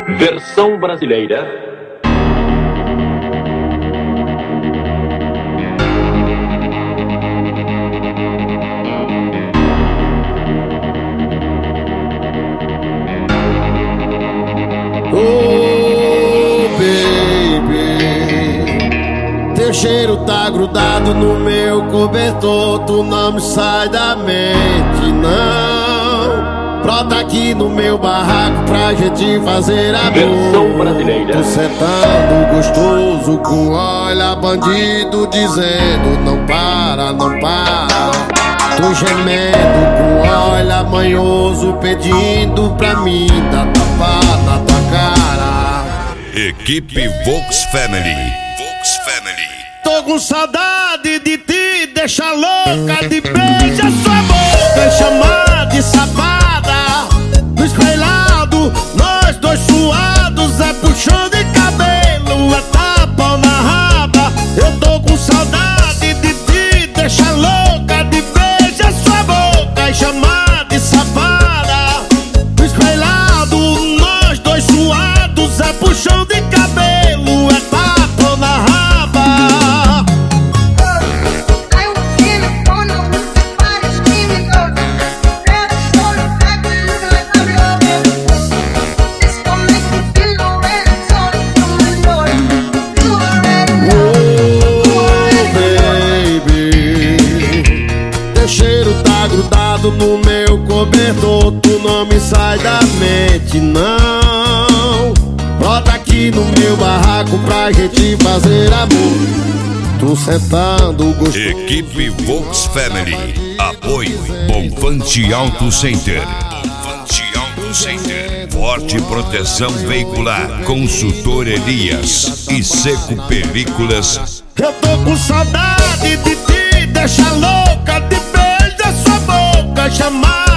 Versão brasileira. Oh, baby, teu cheiro tá grudado no meu cobertor. Tu não me sai da mente, não. Brota aqui no meu barraco pra gente fazer amor. Versão brasileira. Tu sentando gostoso com olha bandido dizendo não para, não para. Tu gemendo com olha manhoso pedindo pra mim dar tapa na tua cara. Equipe Vox Family. Vox Family. Tô com saudade de ti, deixa louca de beijar sua boca e chamar de safada. No espelhado, nós dois suados, é puxão de cabelo, é tapa na raba. Eu tô com saudade de ti, deixa louca de beijar sua boca e chamar de safada. No espelhado, nós dois suados, é puxão de cabelo, é tapa na raba. Grudado no meu cobertor, tu não me sai da mente, não. Brota aqui no meu barraco pra gente fazer amor. Tu sentando gostoso. Equipe Vox Family. Apoio Bonfante Auto Center. Bonfante Auto Center. Forte proteção veicular. Consultor Elias e Seco Películas. Eu tô com saudade de ti, deixa louca de beijar sua boca, chamar